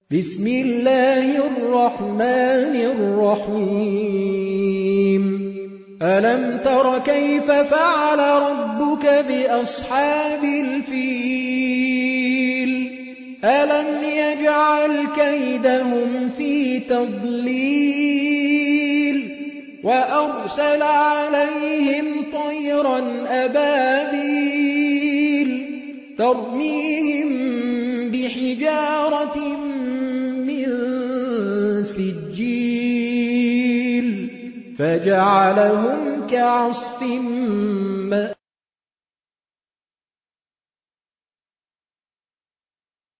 بسم الله الرحمن الرحيم ألم تر كيف فعل ربك بأصحاب الفيل ألم يجعل كيدهم في تضليل وأرسل عليهم طيرا أبابيل ترميهم بحجارة من سجيل فجعلهم كعصف مأكول